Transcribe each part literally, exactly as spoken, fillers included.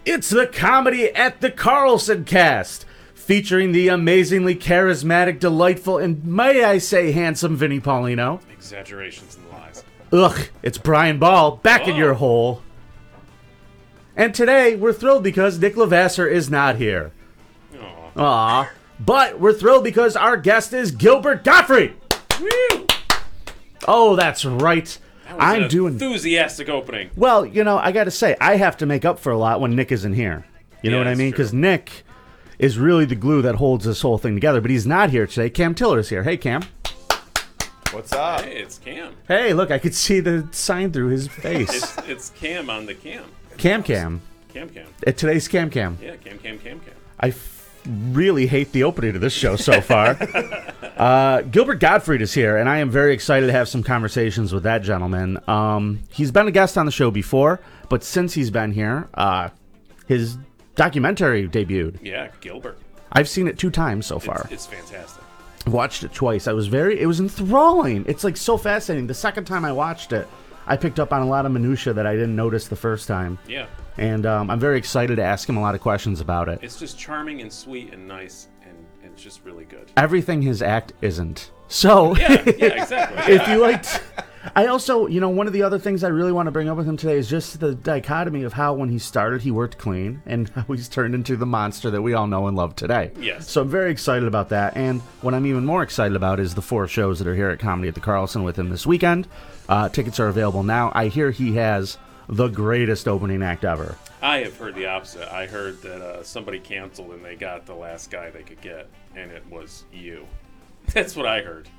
It's the Comedy at the Carlson cast, featuring the amazingly charismatic, delightful, and may I say handsome Vinnie Paulino. Exaggerations and lies. Ugh, it's Brian Ball, back Oh. in your hole. And today, we're thrilled because Nick Levasseur is not here. Aw. Aw. But we're thrilled because our guest is Gilbert Gottfried. Woo! Oh, that's right. That was I'm an doing... enthusiastic opening. Well, you know, I gotta say, I have to make up for a lot when Nick isn't here. You know Yeah, what I that's mean? true. Because Nick is really the glue that holds this whole thing together. But he's not here today. Cam Tiller's here. Hey, Cam. What's up? Hey, it's Cam. Hey, look, I could see the sign through his face. It's it's Cam on the cam. Cam Cam. Cam Cam. Uh, Today's Cam Cam. Yeah, Cam Cam Cam Cam. I f- really hate the opening of this show so far. uh, Gilbert Gottfried is here, and I am very excited to have some conversations with that gentleman. Um, he's been a guest on the show before, but since he's been here, uh, his documentary debuted. Yeah, Gilbert. I've seen it two times so far. It's, it's fantastic. Watched it twice. I was very, it was enthralling. It's like so fascinating. The second time I watched it, I picked up on a lot of minutia that I didn't notice the first time. Yeah. And um, I'm very excited to ask him a lot of questions about it. It's just charming and sweet and nice, and it's just really good. Everything his act isn't. So, Yeah, yeah, exactly. if you liked... I also, you know, one of the other things I really want to bring up with him today is just the dichotomy of how when he started, he worked clean, and how he's turned into the monster that we all know and love today. Yes. So I'm very excited about that. And what I'm even more excited about is the four shows that are here at Comedy at the Carlson with him this weekend. Uh, tickets are available now. I hear he has the greatest opening act ever. I have heard the opposite. I heard that uh, somebody canceled and they got the last guy they could get, and it was you. That's what I heard.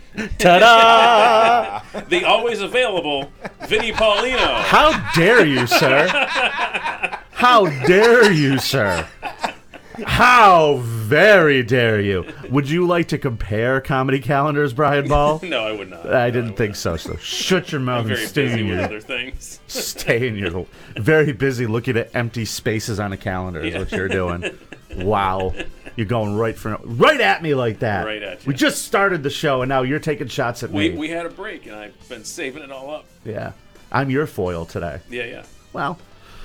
Ta-da! The always available Vinnie Paulino. How dare you, sir? How dare you, sir? How very dare you? Would you like to compare comedy calendars, Brian Ball? No, I would not. I No, didn't would think not. so. So shut your mouth I'm and very stay busy in with your other things. stay in your very busy looking at empty spaces on a calendar is Yeah. what you're doing. Wow. You're going right for right at me like that. Right at you. We just started the show and now you're taking shots at We me. we had a break, and I've been saving it all up. Yeah. I'm your foil today. Yeah, yeah. Well,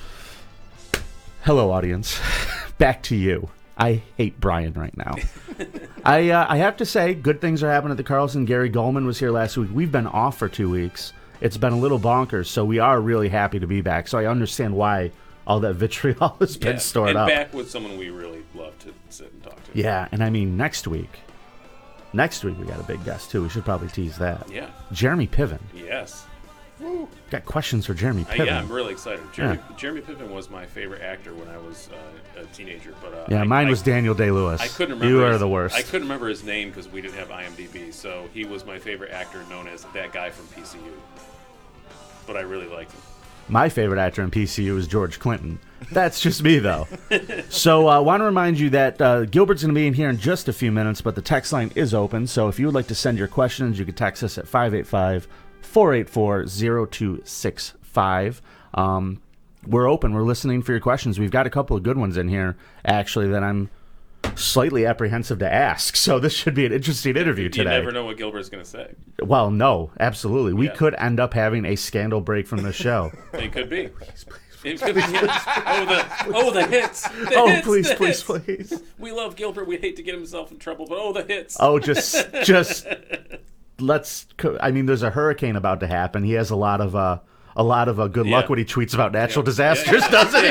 hello, audience. Back to you. I hate Brian right now. I uh, I have to say, good things are happening at the Carlson. Gary Goldman was here last week. We've been off for two weeks. It's been a little bonkers, so we are really happy to be back. So I understand why all that vitriol has been yeah. stored and up. back with someone we really love to sit and talk to. Yeah, and I mean, next week, next week we got a big guest, too. We should probably tease that. Yeah. Jeremy Piven. Yes. Got questions for Jeremy Uh, Piven. yeah, I'm really excited. Jeremy, Yeah. Jeremy Piven was my favorite actor when I was uh, a teenager. But uh, Yeah, I, mine I, was Daniel Day-Lewis. I couldn't remember. You are his- the worst. I couldn't remember his name because we didn't have IMDb. So he was my favorite actor, known as that guy from P C U. But I really liked him. My favorite actor in P C U is George Clinton. That's just me, though. So I uh, want to remind you that uh, Gilbert's going to be in here in just a few minutes, but the text line is open. So if you would like to send your questions, you can text us at five eight five, four eight four, zero two six five. Um, we're open. We're listening for your questions. We've got a couple of good ones in here, actually, that I'm slightly apprehensive to ask. So this should be an interesting interview You today. never know what Gilbert's going to say. Well, no, absolutely. We Yeah. could end up having a scandal break from the show. It could be. It could be. Oh, the oh the hits. The Oh, hits, please, the please, hits. please. We love Gilbert. We hate to get himself in trouble, but oh, the hits. Oh, just, just let's. co- I mean, there's a hurricane about to happen. He has a lot of, uh, a lot of uh, good luck Yeah. when he tweets about natural Yeah. disasters, Yeah. doesn't he?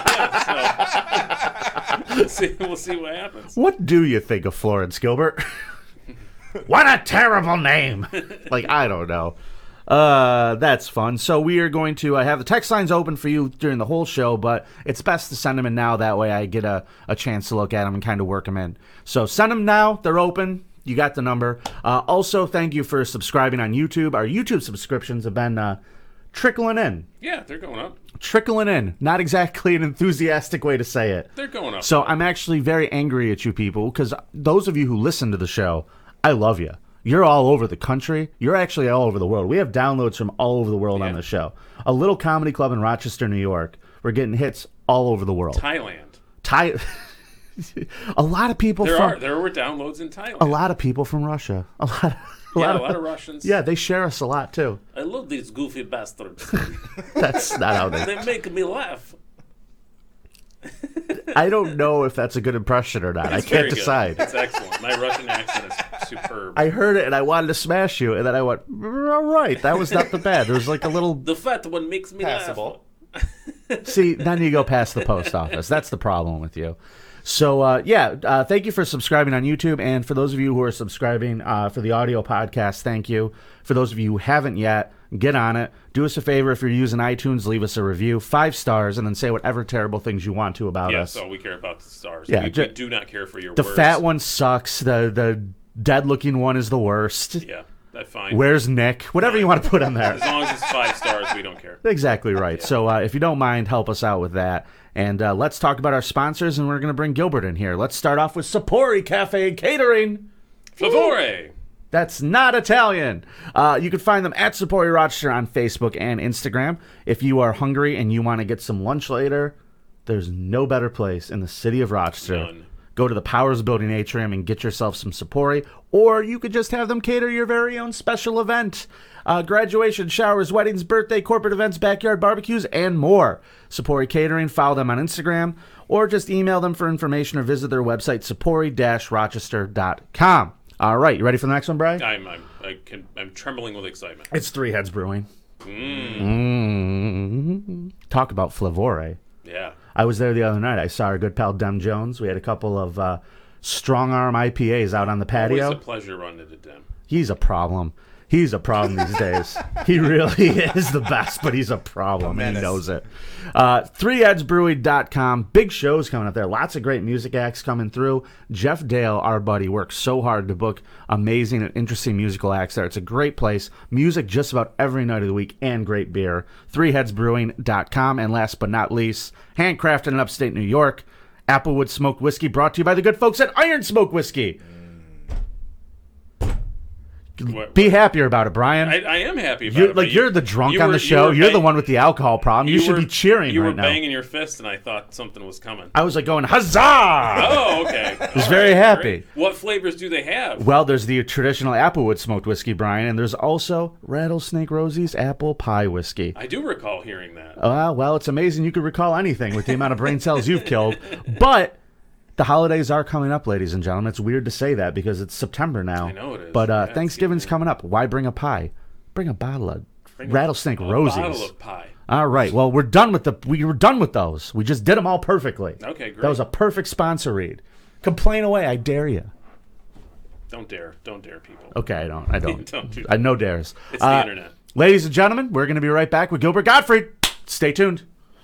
We'll see, we'll see what happens. What do you think of Florence Gilbert? What a terrible name! Like, I don't know. Uh, that's fun. So we are going to uh, have the text lines open for you during the whole show, but it's best to send them in now. That way I get a, a chance to look at them and kind of work them in. So send them now. They're open. You got the number. Uh, also, thank you for subscribing on YouTube. Our YouTube subscriptions have been uh, trickling in. Yeah, they're going up. Trickling in. Not exactly an enthusiastic way to say it. They're going up. So I'm actually very angry at you people because those of you who listen to the show, I love you. You're all over the country. You're actually all over the world. We have downloads from all over the world on Yeah. the show. A little comedy club in Rochester, New York. We're getting hits all over the world. Thailand. Thai- a lot of people There from are there were downloads in Thailand. a lot of people from Russia. A lot. Of, a yeah, lot a lot of Russians. Yeah, they share us a lot too. I love these goofy bastards. That's not how they. They make me laugh. I don't know if that's a good impression or not. It's I very can't good. decide. It's excellent. My Russian accent is superb. I heard it and I wanted to smash you, and then I went, all right, that was not the bad. There was like a little. The fat one makes me Passable. laugh. See, then you go past the post office. That's the problem with you. So, uh, yeah, uh, thank you for subscribing on YouTube. And for those of you who are subscribing uh, for the audio podcast, thank you. For those of you who haven't yet, get on it. Do us a favor. If you're using iTunes, leave us a review. Five stars, and then say whatever terrible things you want to about Yeah, us. so we care about the stars. Yeah, we, ju- we do not care for your The words. fat one sucks. The, the dead-looking one is the worst. Yeah, that's fine. Where's Nick? Whatever you want to put on there. As long as it's five stars, we don't care. Exactly right. So uh, if you don't mind, help us out with that. And uh, let's talk about our sponsors, and we're going to bring Gilbert in here. Let's start off with Sapori Cafe and Catering. Favore! That's not Italian. Uh, you can find them at Sapori Rochester on Facebook and Instagram. If you are hungry and you want to get some lunch later, there's no better place in the city of Rochester. None. Go to the Powers Building atrium and get yourself some Sapori, or you could just have them cater your very own special event. Uh, graduation, showers, weddings, birthday, corporate events, backyard barbecues, and more. Sapori Catering, follow them on Instagram, or just email them for information or visit their website, sapori dash rochester dot com. All right, you ready for the next one, Brian? I'm, I'm, I can, I'm trembling with excitement. It's Three Heads Brewing. Mm. Mm. Talk about Flavore. Yeah. I was there the other night. I saw our good pal Dem Jones. We had a couple of uh, strong arm I P As out on the patio. Always a pleasure running into Dem. He's a problem. He's a problem these days. He really is the best, but he's a problem, and he knows it. Uh, three heads brewing dot com. Big shows coming up there. Lots of great music acts coming through. Jeff Dale, our buddy, works so hard to book amazing and interesting musical acts there. It's a great place. Music just about every night of the week, and great beer. three heads brewing dot com. And last but not least, handcrafted in upstate New York, Applewood Smoked Whiskey, brought to you by the good folks at Iron Smoke Whiskey. What, Be what? happier about it, Brian. I, I am happy about You're, it. like but you're the drunk you on were- the show. you You're were the bang- one with the alcohol problem. You, should were- be cheering You right were now. banging your fist, and I thought something was coming. I was like going huzzah. Oh, okay. I was very happy. What flavors do they have? Well, there's the traditional Applewood smoked whiskey, Brian, and there's also Rattlesnake Rosie's apple pie whiskey. I do recall hearing that. Uh, well, it's amazing you could recall anything with the amount of brain cells you've killed. But the holidays are coming up, ladies and gentlemen. It's weird to say that because it's September now. I know it is. But uh, Yeah, it's Thanksgiving's getting- coming up. Why bring a pie? Bring a bottle of Bring a- Rattlesnake a Rosie's. bottle of pie. All right. Well, we're done with the we were done with those. We just did them all perfectly. Okay, great. That was a perfect sponsor read. Complain away. I dare you. Don't dare. Don't dare people. Okay, I don't. I don't. Don't do that. I no dares. It's the Uh, internet. Ladies and gentlemen, we're going to be right back with Gilbert Gottfried. Stay tuned.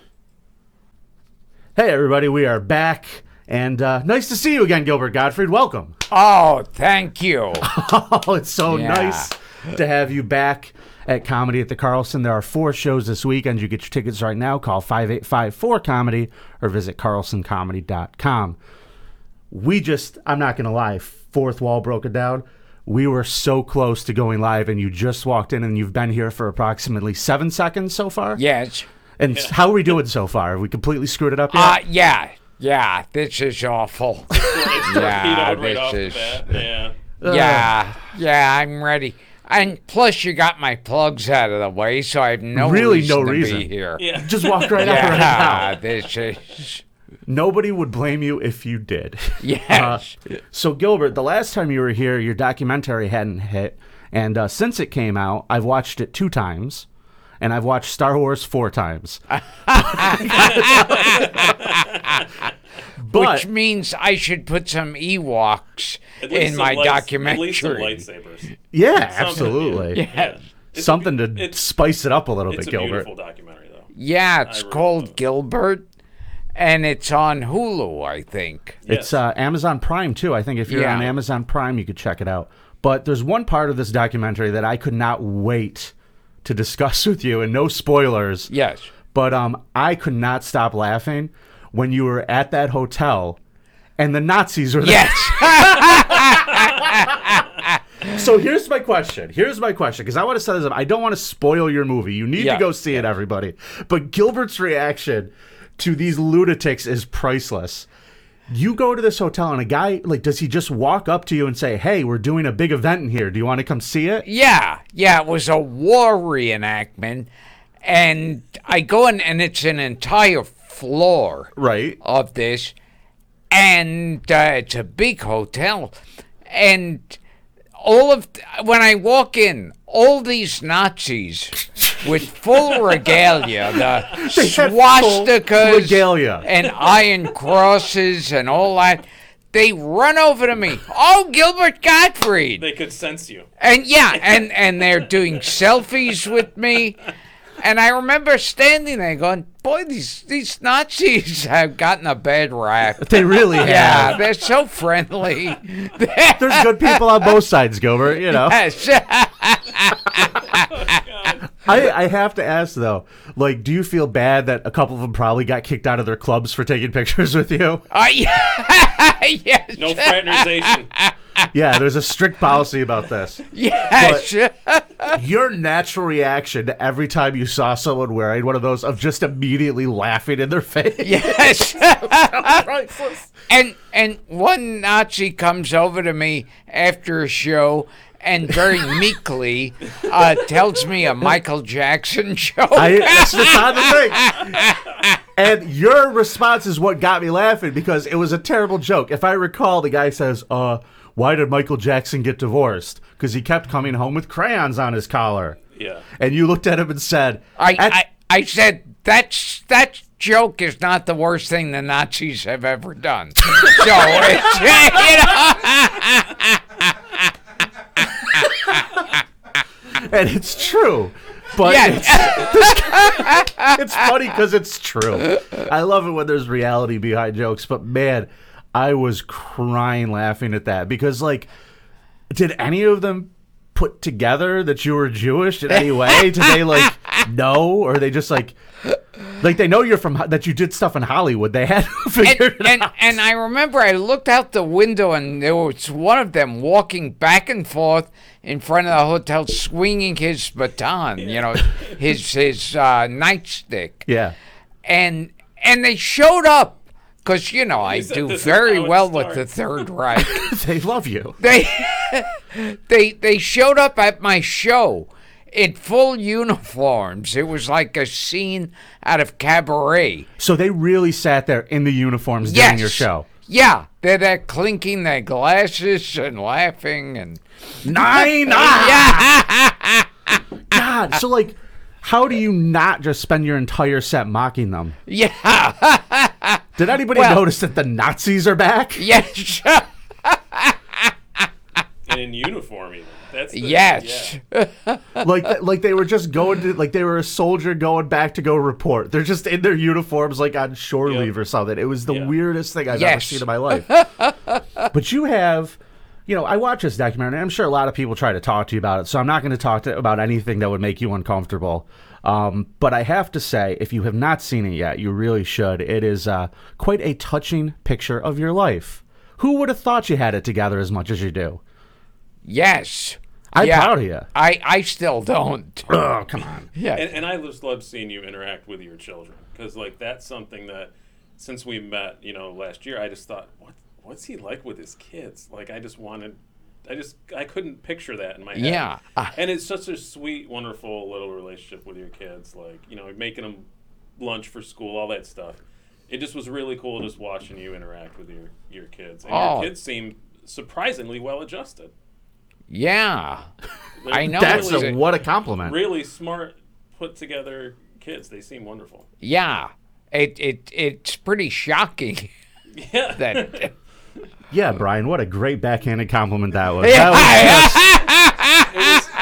Hey, everybody. We are back. And uh, nice to see you again, Gilbert Gottfried. Welcome. Oh, thank you. Oh, it's so Yeah. nice to have you back at Comedy at the Carlson. There are four shows this weekend. You get your tickets right now. Call five eight five four comedy or visit carlson comedy dot com. We just, I'm not going to lie, fourth wall broke it down. We were so close to going live, and you just walked in, and you've been here for approximately seven seconds so far? Yes. And how are we doing so far? Have we completely screwed it up yet? Uh, yeah. Yeah, this is awful. It's yeah, torpedoed right this off is- the bat. Yeah. Yeah, yeah, I'm ready. And plus, you got my plugs out of the way, so I have no Really reason no to reason. be here. Yeah. Just walk right up right Yeah, now. this is... Nobody would blame you if you did. Yes. Uh, so, Gilbert, the last time you were here, your documentary hadn't hit. And uh, since it came out, I've watched it two times. And I've watched Star Wars four times. But Which means I should put some Ewoks At least in some my lights- documentary. At least some lightsabers. yeah, Something, absolutely. Yeah. Yes. It's Something a, to it's, spice it up a little it's bit, a Gilbert. beautiful documentary, though. Yeah, it's I really called love it. Gilbert, and it's on Hulu, I think. It's Yes. uh, Amazon Prime, too. I think if you're Yeah. on Amazon Prime, you could check it out. But there's one part of this documentary that I could not wait to discuss with you, and no spoilers. Yes. But um, I could not stop laughing when you were at that hotel and the Nazis were there. Yes. So here's my question. Here's my question, because I want to set this up. I don't want to spoil your movie. You need Yeah. to go see it, everybody. But Gilbert's reaction to these lunatics is priceless. You go to this hotel and a guy, like, does he just walk up to you and say, hey, we're doing a big event in here. Do you want to come see it? Yeah, yeah, it was a war reenactment, and I go in, and it's an entire floor Right. of this, and uh, it's a big hotel, and all of when I walk in, all these Nazis with full regalia, the had full swastikas regalia. and iron crosses and all that. They run over to me. Oh, Gilbert Gottfried. They could sense you. And yeah, and, and they're doing selfies with me. And I remember standing there going, boy, these these Nazis have gotten a bad rap. They really have. Yeah, they're so friendly. There's good people on both sides, Gilbert, you know. Yes. I, I have to ask, though, like, do you feel bad that a couple of them probably got kicked out of their clubs for taking pictures with you? Uh, yeah. Yes. No fraternization. Yeah, there's a strict policy about this. Yes. Your natural reaction every time you saw someone wearing one of those of just immediately laughing in their face. Yes. and and one Nazi comes over to me after a show and very meekly uh, tells me a Michael Jackson joke. I, that's the kind of thing. And your response is what got me laughing because it was a terrible joke. If I recall, the guy says, uh, why did Michael Jackson get divorced? Because he kept coming home with crayons on his collar. Yeah. And you looked at him and said, I, "That's- I, I said, that's, that joke is not the worst thing the Nazis have ever done. So, it's, you know. and it's true. But Yeah. it's, it's funny because it's true. I love it when there's reality behind jokes. But, man, I was crying laughing at that because, like, did any of them put together that you were Jewish in any way? Did they, like, know? Or they just, like, like they know you're from, that you did stuff in Hollywood. They had to figure and, it and, out. and I remember I looked out the window and there was one of them walking back and forth in front of the hotel swinging his baton, you know, his his uh, nightstick. Yeah. And and they showed up because, you know, I He said do this is very how it well with the starts. Third Reich. They love you. they they they showed up at my show in full uniforms. It was like a scene out of Cabaret. So they really sat there in the uniforms Yes. during your show. Yeah, they're there clinking their glasses and laughing and Nine! Ah! God, so, like, how do you not just spend your entire set mocking them? yeah, Did anybody Well- notice that the Nazis are back? yes, And in uniform, even. That's the, yes. Yeah. Like, like they were just going to, like they were a soldier going back to go report. They're just in their uniforms, like on shore Yeah. leave or something. It was the Yeah. weirdest thing I've ever Yes. seen in my life. But you have, you know, I watch this documentary. And I'm sure a lot of people try to talk to you about it, so I'm not going to talk to, about anything that would make you uncomfortable. Um, but I have to say, if you have not seen it yet, you really should. It is uh, quite a touching picture of your life. Who would have thought you had it together as much as you do? Yes. I'm Yeah. proud of you. I, I still don't. Oh, come on. Yeah. And, and I just love seeing you interact with your children because, like, that's something that since we met, you know, last year, I just thought, what, what's he like with his kids? Like, I just wanted, I just, I couldn't picture that in my head. Yeah. Uh, And it's such a sweet, wonderful little relationship with your kids. Like, you know, making them lunch for school, all that stuff. It just was really cool just watching you interact with your, your kids. And Oh. your kids seem surprisingly well adjusted. yeah. They're I know. That's it was a, a- what a compliment. really smart, put together kids. They seem wonderful. Yeah. It it it's pretty shocking Yeah. that. Yeah, Brian, what a great backhanded compliment that was. Yeah. That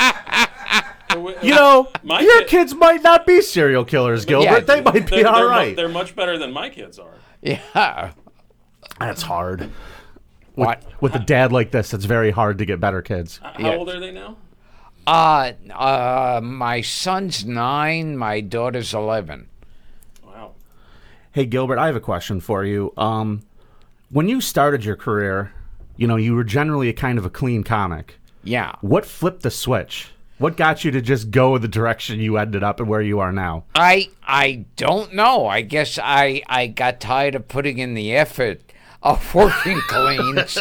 It was- was, you know, My your kid- kids might not be serial killers, Gilbert. Yeah. They might be they're, all they're, mu- right. they're much better than my kids are. Yeah. That's hard. With, What? with a dad like this, it's very hard to get better kids. How Yeah. old are they now? Uh, uh, my son's nine, my daughter's eleven. Wow. Hey, Gilbert, I have a question for you. Um, when you started your career, you know, you were generally a kind of a clean comic. Yeah. What flipped the switch? What got you to just go the direction you ended up and where you are now? I I don't know. I guess I I got tired of putting in the effort of working clean. So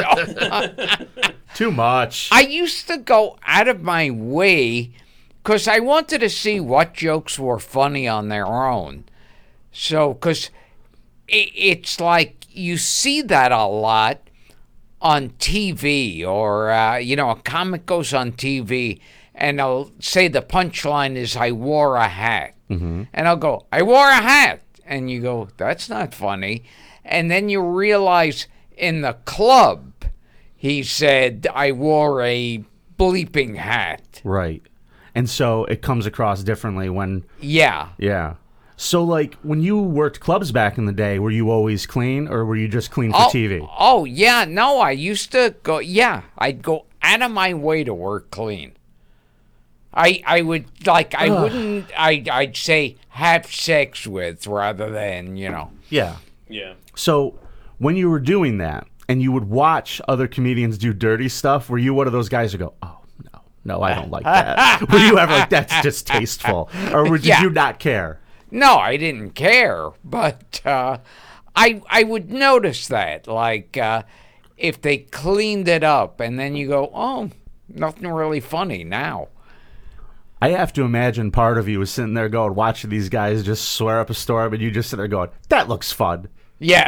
Too much. I used to go out of my way because I wanted to see what jokes were funny on their own. So, because i- it's like you see that a lot on T V, or uh, you know, a comic goes on T V and they'll say the punchline is "I wore a hat," mm-hmm. and I'll go, "I wore a hat," and you go, "That's not funny," and then you realize in the club he said, "I wore a bleeping hat." Right. And so it comes across differently when, Yeah. yeah. So, like, when you worked clubs back in the day, were you always clean, or were you just clean for Oh, T V? oh, yeah. No, I used to go, yeah, I'd go out of my way to work clean. I I would, like, I wouldn't, I, I'd say have sex with rather than, you know. Yeah. Yeah. So, when you were doing that, and you would watch other comedians do dirty stuff, were you one of those guys who go, oh, no, no, I don't like that? Were you ever like, that's distasteful? Or did Yeah. you not care? No, I didn't care, but uh, I I would notice that, like, uh, if they cleaned it up, and then you go, oh, nothing really funny now. I have to imagine part of you was sitting there going, watching these guys just swear up a storm, and you just sit there going, that looks fun. Yeah.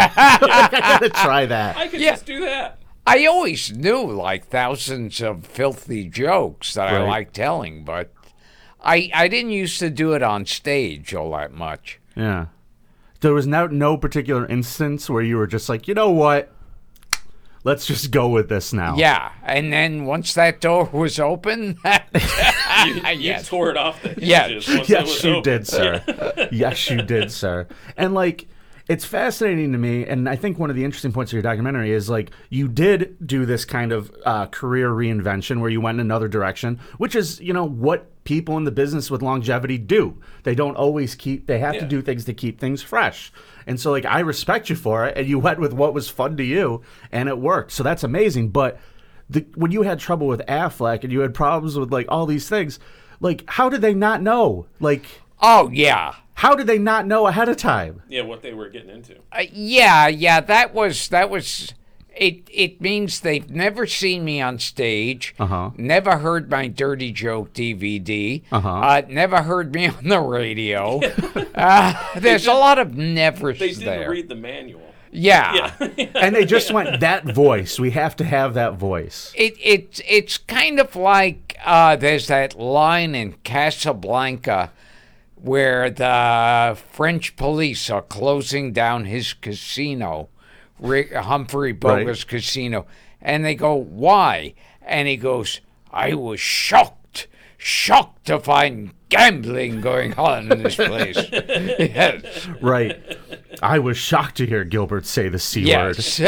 I gotta try that. I could Yeah. just do that. I always knew like thousands of filthy jokes that I Right. like telling, but I I didn't used to do it on stage all that much. Yeah. There was no no particular instance where you were just like, you know what? Let's just go with this now. Yeah, and then once that door was open, You, you yes. tore it off the Yeah. hinges. once it Yes, was you open. did, sir. Yes, you did, sir. And like, it's fascinating to me, and I think one of the interesting points of your documentary is like you did do this kind of uh, career reinvention where you went in another direction, which is, you know, what people in the business with longevity do. They don't always keep. They have to Yeah. do things to keep things fresh. And so, like, I respect you for it, and you went with what was fun to you, and it worked. So that's amazing. But the, when you had trouble with Affleck and you had problems with like all these things, like, how did they not know? Like, oh yeah, how did they not know ahead of time? Yeah, what they were getting into. uh, yeah, yeah. That was that was. It it means they've never seen me on stage, Uh-huh. never heard my dirty joke D V D, Uh-huh. uh, never heard me on the radio. uh, there's a lot of nevers They didn't there. read the manual. yeah. Yeah. And they just went, that voice. We have to have that voice. It it it's kind of like uh, there's that line in Casablanca where the French police are closing down his casino, Rick, Humphrey Boga's casino, and they go, "Why?" And he goes, "I was shocked, shocked to find gambling going on in this place." Yes. Right. I was shocked to hear Gilbert say the C word. Yes.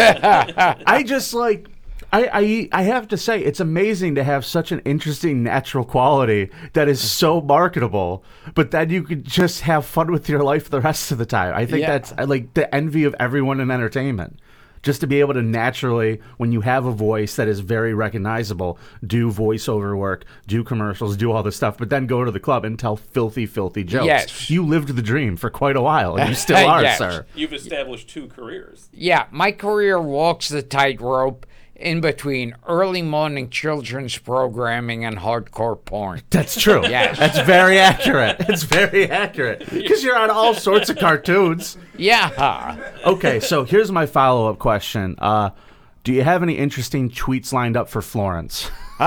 I just like I, I I have to say it's amazing to have such an interesting natural quality that is so marketable, but then you could just have fun with your life the rest of the time. I think Yeah. that's uh, like the envy of everyone in entertainment. Just to be able to naturally, when you have a voice that is very recognizable, do voiceover work, do commercials, do all this stuff, but then go to the club and tell filthy, filthy jokes. Yes. You lived the dream for quite a while, and you still are, Yes. sir. You've established two careers. Yeah, my career walks the tightrope in between early morning children's programming and hardcore porn. That's true. Yes. That's very accurate. It's very accurate. Because you're on all sorts of cartoons. Yeah. Okay, so here's my follow-up question. Uh, do you have any interesting tweets lined up for Florence?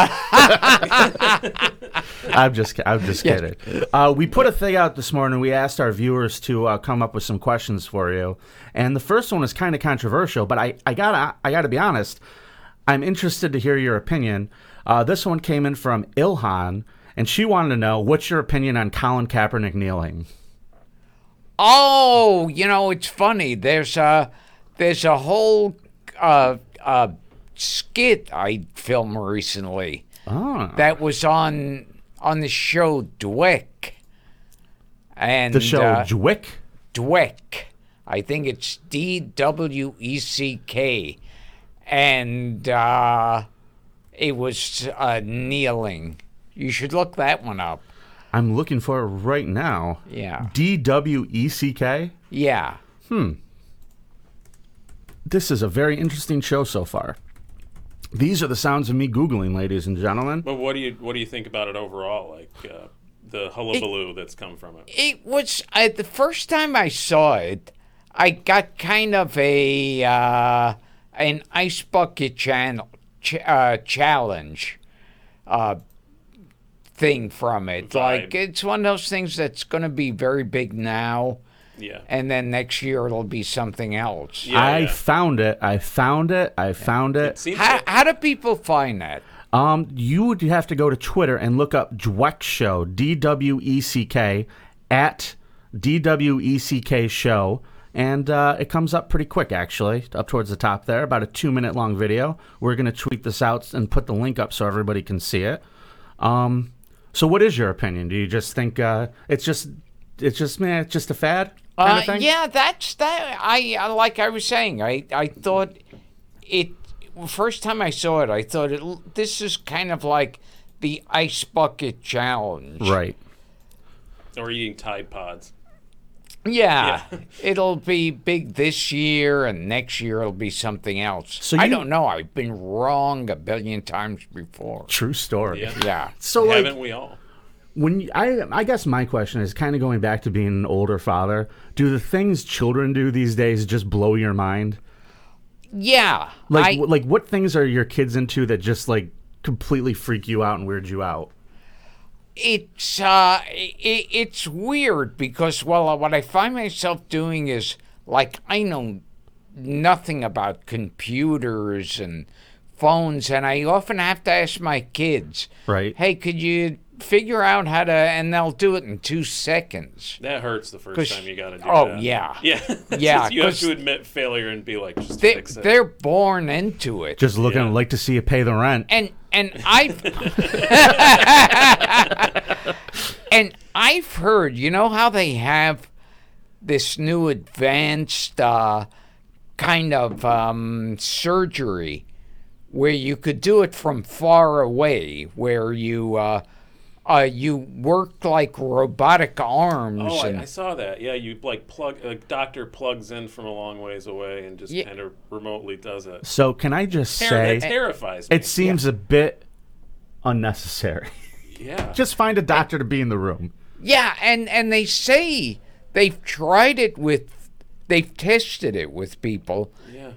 I'm just, I'm just kidding. Uh, we put a thing out this morning. We asked our viewers to uh, come up with some questions for you, and the first one is kind of controversial. But I, I gotta, I gotta be honest. I'm interested to hear your opinion. Uh, this one came in from Ilhan, and she wanted to know, what's your opinion on Colin Kaepernick kneeling? Oh, you know, it's funny. There's a there's a whole uh, uh, skit I filmed recently Oh. that was on on the show Dweck. And The show uh, Dweck? Dweck. I think it's D W E C K. And uh, it was uh, kneeling. You should look that one up. I'm looking for it right now. Yeah. D W E C K? Yeah. This is a very interesting show so far. These are the sounds of me Googling, ladies and gentlemen. But what do you what do you think about it overall? Like uh, the hullabaloo that's come from it. It was I, the first time I saw it. I got kind of a uh, an ice bucket channel ch- uh, challenge uh, thing from it. Vibe. Like it's one of those things that's going to be very big now, Yeah. and then next year it'll be something else. Yeah, I yeah. found it. I found it. I found It it. seems How, like- how do people find that? Um, you would have to go to Twitter and look up Dweck Show, D W E C K, at D W E C K Show, and uh, it comes up pretty quick, actually, up towards the top there, about a two-minute long video. We're going to tweet this out and put the link up so everybody can see it. Um, so what is your opinion? Do you just think uh, it's just, it's just, man, it's just a fad kind Uh, of thing? yeah, that's that. I uh, like I was saying. I I thought it. First time I saw it, I thought it. This is kind of like the ice bucket challenge. Right. or eating Tide Pods. Yeah, Yeah. it'll be big this year, and next year it'll be something else. So I you- don't know. I've been wrong a billion times before. True story. Yeah. Yeah. So, like, Haven't we all? when you, I, I guess my question is kind of going back to being an older father. Do the things children do these days just blow your mind? Yeah. Like, I, w- like what things are your kids into that just like completely freak you out and weird you out? it's uh, it, it's weird because well, what I find myself doing is like I know nothing about computers and phones, and I often have to ask my kids, Right. "Hey, could you figure out how to?" And they'll do it in two seconds. That hurts the first 'Cause- time you got to do oh, that. yeah. Yeah. Yeah, you have 'cause to admit failure and be like, just They, fix it. they're born into it. Just looking Yeah. like to see you pay the rent. and and I've and I've heard, you know how they have this new advanced uh, kind of um, surgery where you could do it from far away, where you uh, uh, you work like robotic arms. Oh, and I, I saw that. Yeah, you like plug a doctor plugs in from a long ways away and just Yeah. kind of remotely does it. So can I just Ter- say, it terrifies me. it seems a bit unnecessary. yeah. Just find a doctor to be in the room. Yeah, and, and they say they've tried it with, they've tested it with people, yeah.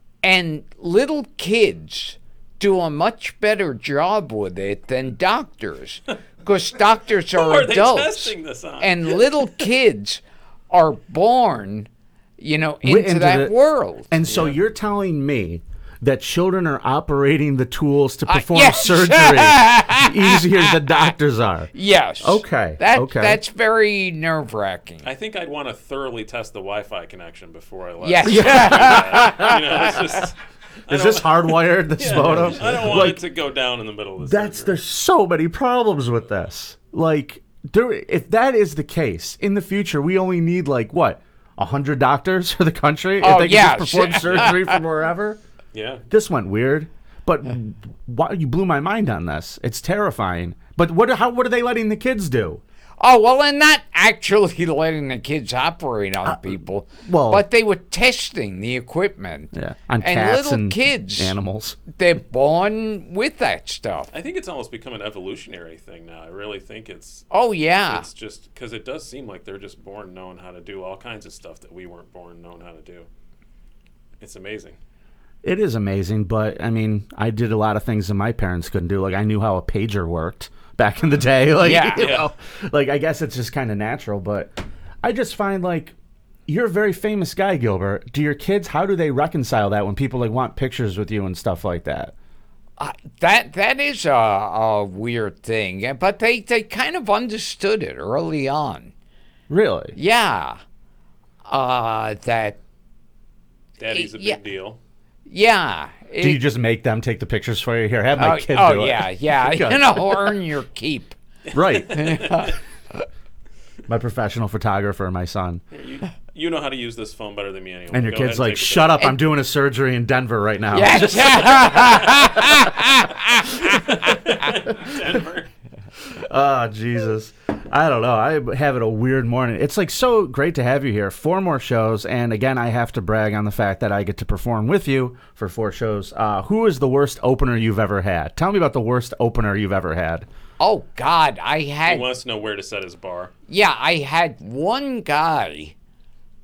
and little kids do a much better job with it than doctors. Because doctors Who are are they adults. testing this on? And little kids are born, you know, Wi- into, into that the- world. And so Yeah. you're telling me that children are operating the tools to Uh, perform yes. surgery easier than doctors are. Yes. Okay, That, okay. That's very nerve wracking. I think I'd want to thoroughly test the Wi-Fi connection before I let. Yes. you know, it's just. I Is don't- this hardwired, this Yeah, modem? I don't want Like, it to go down in the middle of the That's surgery. there's so many problems with this. Like, there, if that is the case, in the future we only need like what a hundred doctors for the country if Oh, they can yeah. just perform surgery from wherever. Yeah. This went weird, but why you blew my mind on this? It's terrifying. But what? How? What are they letting the kids do? Oh, well, and not actually letting the kids operate on people, well- but they were testing the equipment. Yeah, on and cats little and kids, animals. they're born with that stuff. I think it's almost become an evolutionary thing now. I really think it's Oh, yeah. it's just because it does seem like they're just born knowing how to do all kinds of stuff that we weren't born knowing how to do. It's amazing. It is amazing, but I mean, I did a lot of things that my parents couldn't do. Like I knew how a pager worked back in the day. Like, Yeah. you Yeah. know, like I guess it's just kind of natural. But I just find like you're a very famous guy, Gilbert. Do your kids? How do they reconcile that when people like want pictures with you and stuff like that? Uh, that that is a, a weird thing, yeah, but they, they kind of understood it early on. Really? Yeah. Uh, that, Daddy's a big Yeah. deal. yeah. Do you it- just make them take the pictures for you? Here, have my oh, kid oh, do it. yeah, yeah. Good. You know, earn your keep. Right. My professional photographer, my son. You, you know how to use this phone better than me anyway. And your Go ahead kid's and like, take a shut up, I'm doing a surgery in Denver right now. Yes. picture. Denver. Oh, Jesus. I don't know. I'm having a weird morning. It's like so great to have you here. Four more shows. And again, I have to brag on the fact that I get to perform with you for four shows. Uh, who is the worst opener you've ever had? Tell me about the worst opener you've ever had. Oh, God, I He had... wants to know where to set his bar. Yeah, I had one guy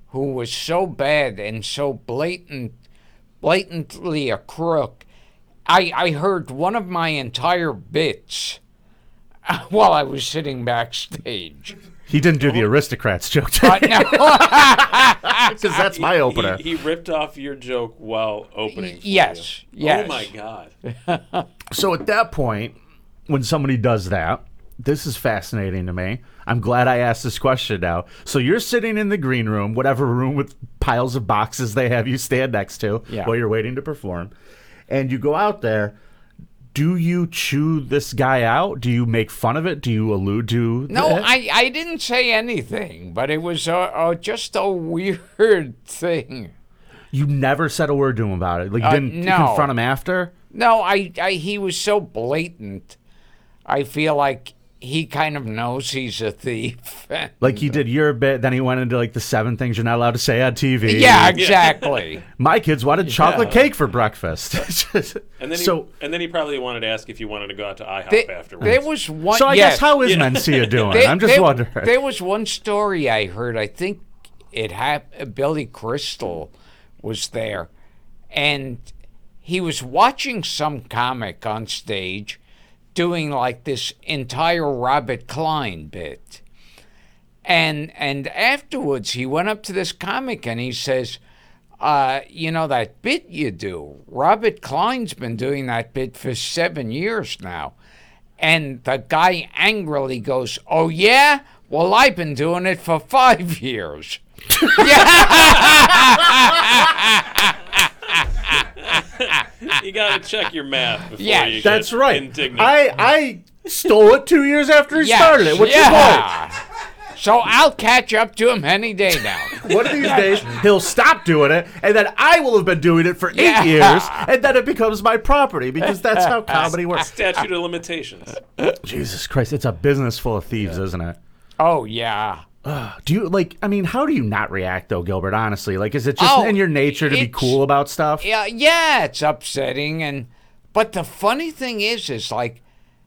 who was so bad and so blatant, blatantly a crook. I, I heard one of my entire bits while I was sitting backstage. He didn't do the aristocrats joke, Uh, no. because that's my opener. He, he ripped off your joke while opening. for Yes, you. yes. Oh my God. So at that point, when somebody does that, this is fascinating to me. I'm glad I asked this question now. So you're sitting in the green room, whatever room with piles of boxes they have you stand next to Yeah. while you're waiting to perform, and you go out there. Do you chew this guy out? Do you make fun of it? Do you allude to No, it? I, I didn't say anything, but it was uh, uh, just a weird thing. You never said a word to him about it. Like you Uh, didn't no. confront him after? No, I, I he was so blatant. I feel like he kind of knows he's a thief. Like he did your bit, then he went into like the seven things you're not allowed to say on T V. Yeah, exactly. My kids wanted chocolate cake for breakfast. And then, he, so, and then he probably wanted to ask if you wanted to go out to IHOP There, afterwards. there was one. so I yes, guess how is Mencia doing? there- I'm just there- wondering. There was one story I heard. I think it happened. Billy Crystal was there, and he was watching some comic on stage doing like this entire Robert Klein bit. And and afterwards he went up to this comic and he says, uh, you know that bit you do, Robert Klein's been doing that bit for seven years now. And the guy angrily goes, oh yeah? Well, I've been doing it for five years. You got to check your math before Yes, you That's get right. indignant. I I stole it two years after he Yes, started it. What's yeah. So I'll catch up to him any day now. your point? One of these days, he'll stop doing it, and then I will have been doing it for eight Yeah. years, and then it becomes my property because that's how comedy works. Statute of limitations. Jesus Christ, it's a business full of thieves, isn't it? Oh, yeah. Do you like? I mean, how do you not react though, Gilbert? Honestly, like, is it just Oh, in your nature to be it's- cool about stuff? Yeah, yeah, it's upsetting, and but the funny thing is, is like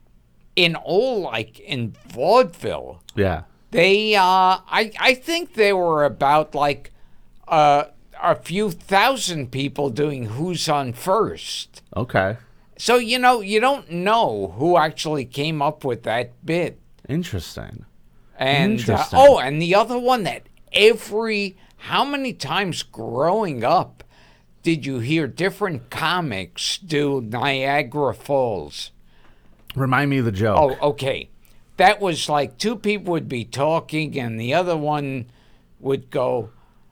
in old, like in vaudeville, Yeah. they, uh, I, I think there were about like uh, a few thousand people doing Who's on First. Okay. So you know, you don't know who actually came up with that bit. Interesting. And uh, Interesting. oh, and the other one that every how many times growing up did you hear different comics do Niagara Falls? Remind me of the joke. Oh, okay. That was like two people would be talking and the other one would go,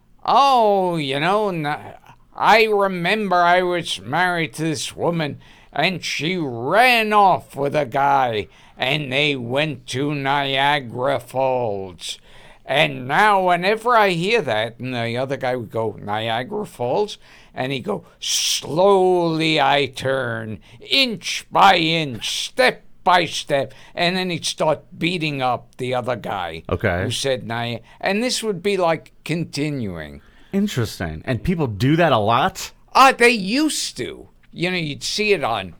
"Oh, you know, n- I remember I was married to this woman and she ran off with a guy and they went to Niagara Falls. And now whenever I hear that," and the other guy would go, "Niagara Falls?" And he'd go, "Slowly I turn, inch by inch, step by step." And then he'd start beating up the other guy Okay. who said Niagara. And this would be like continuing. Interesting. And people do that a lot? Ah, they used to. You know, you'd see it on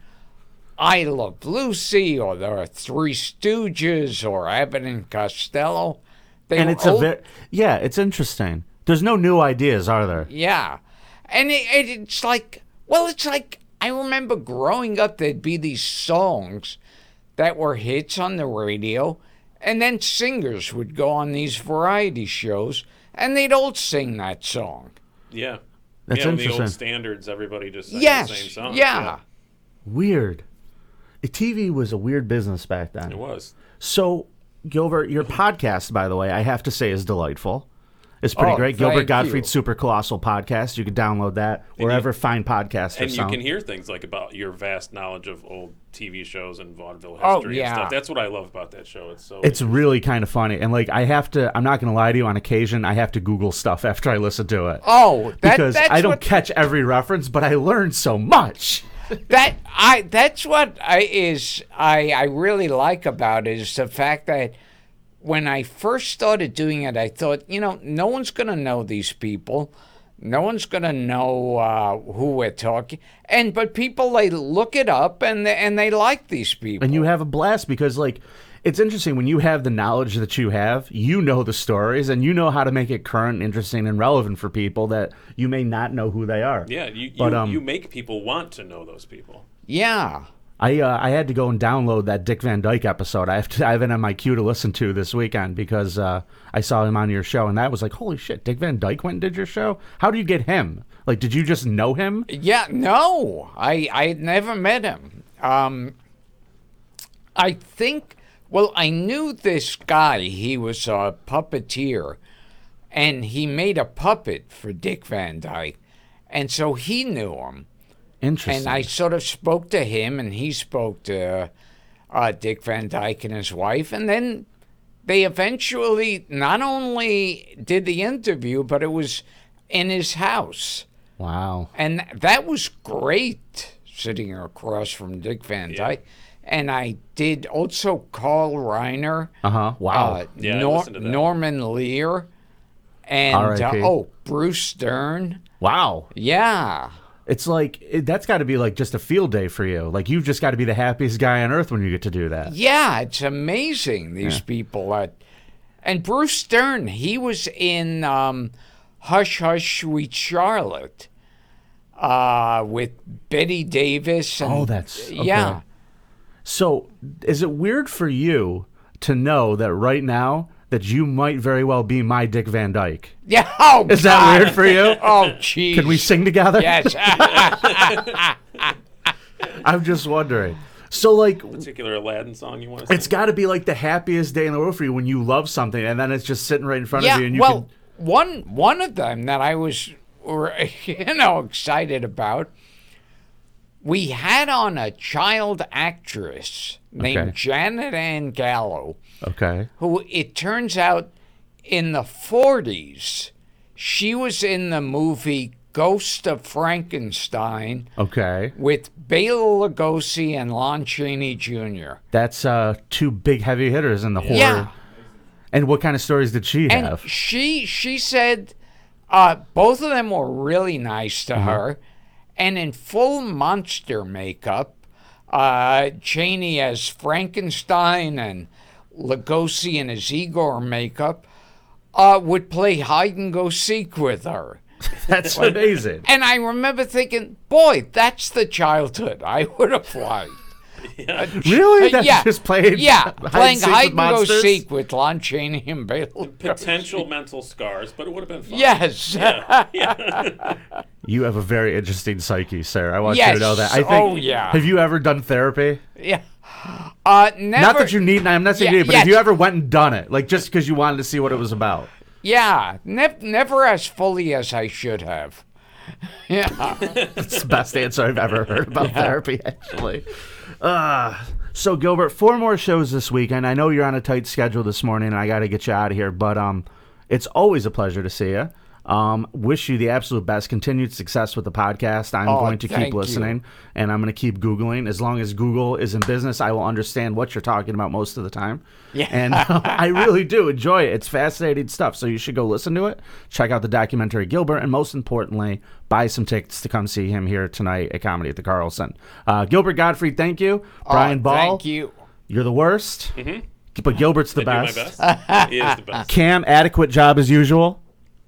I Love Lucy or the Three Stooges or Abbott and Costello. They And were it's a old- bit, yeah, it's interesting. There's no new ideas, are there? Yeah. And it, it, it's like, well, it's like, I remember growing up, there'd be these songs that were hits on the radio, and then singers would go on these variety shows, and they'd all sing that song. Yeah. That's yeah, when the interesting. old standards, everybody just sang Yes. the same song. Yeah. Weird. T V was a weird business back then. It was. So, Gilbert, your podcast, by the way, I have to say is delightful. It's pretty Oh, great. Gilbert thank Gottfried's you. Super Colossal Podcast. You can download that wherever fine podcasts are And you found. can hear things like about your vast knowledge of old T V shows and vaudeville history Oh, and yeah. stuff. That's what I love about that show. It's so It's really kind of funny. And, like, I have to, I'm not going to lie to you, on occasion, I have to Google stuff after I listen to it. Oh, that, because that's I don't what, catch every reference, but I learn so much. that I that's what I is I I really like about it is the fact that when I first started doing it, I thought, you know, no one's going to know these people. No one's going to know uh, who we're talking. And but people, they look it up and they, and they like these people. And you have a blast because, like, It's interesting when you have the knowledge that you have, you know the stories, and you know how to make it current, interesting, and relevant for people that you may not know who they are. Yeah, you But, you, um, you make people want to know those people. Yeah. I uh, I had to go and download that Dick Van Dyke episode. I have to, I have it on my queue to listen to this weekend because uh, I saw him on your show, and that was like, holy shit, Dick Van Dyke went and did your show? How do you get him? Like, did you just know him? Yeah, no. I, I had never met him. Um, I think, well, I knew this guy. He was a puppeteer, and he made a puppet for Dick Van Dyke, and so he knew him. Interesting. And I sort of spoke to him, and he spoke to uh, Dick Van Dyke and his wife. And then they eventually not only did the interview, but it was in his house. Wow. And that was great, sitting across from Dick Van Yeah. Dyke. And I did also Carl Reiner, Uh-huh. Wow. uh, Yeah, I Nor- listened to that. Norman Lear, and R I uh, P oh, Bruce Stern. wow. Yeah. It's like, it, that's got to be like just a field day for you. Like, you've just got to be the happiest guy on earth when you get to do that. Yeah, it's amazing, these people. Are, and Bruce Stern, he was in um, Hush Hush Sweet Charlotte uh, with Betty Davis. And, Oh, that's- okay. Yeah. So, is it weird for you to know that right now that you might very well be my Dick Van Dyke? Yeah. Oh, Is that God. weird for you? Oh, jeez. Can we sing together? Yes. I'm just wondering. So, like, Particular Aladdin song you want to sing? it's got to be like the happiest day in the world for you when you love something and then it's just sitting right in front yeah. of you and you well, can. one one of them that I was, you know, excited about. We had on a child actress named Okay. Janet Ann Gallo, Okay. who it turns out in the forties, she was in the movie Ghost of Frankenstein Okay. with Bela Lugosi and Lon Chaney Junior That's uh, two big heavy hitters in the horror. Yeah. And what kind of stories did she And have? she she said uh, both of them were really nice to her. And in full monster makeup, uh, Chaney as Frankenstein and Lugosi in his Igor makeup uh, would play hide and go seek with her. That's amazing. And I remember thinking, boy, that's the childhood I would have liked. Really? Uh, That's yeah, just playing yeah, hide and playing seek with hide and go monsters? seek with Lon Chaney and Bela Lugosi. Potential mental scars, but it would have been fun. Yes. You have a very interesting psyche, sir. I want you Yes. to know that. I think, Oh, yeah. Have you ever done therapy? Yeah. Uh, never. Not that you need. I'm not saying Yeah, you need, but yes. have you ever went and done it, like just because you wanted to see what it was about? Yeah, nev- never as fully as I should have. Yeah. It's the best answer I've ever heard about therapy, actually. Uh, so, Gilbert, four more shows this weekend. I know you're on a tight schedule this morning, and I got to get you out of here, but um, it's always a pleasure to see you. Um, wish you the absolute best. Continued success with the podcast. I'm Oh, going to thank keep you. listening, and I'm going to keep Googling. As long as Google is in business, I will understand what you're talking about most of the time. Yeah. And uh, I really do enjoy it. It's fascinating stuff. So you should go listen to it. Check out the documentary Gilbert, and most importantly, buy some tickets to come see him here tonight at Comedy at the Carlson. Uh, Gilbert Gottfried, thank you. Brian Oh, Ball, Thank you. you're the worst, mm-hmm. but Gilbert's the I do best. my best. He is the best. Cam, adequate job as usual.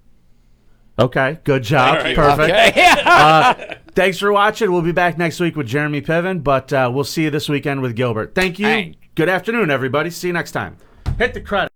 Okay, good job. All right. Perfect. Okay. Uh, thanks for watching. We'll be back next week with Jeremy Piven, but uh, we'll see you this weekend with Gilbert. Thank you. Thanks. Good afternoon, everybody. See you next time. Hit the credit.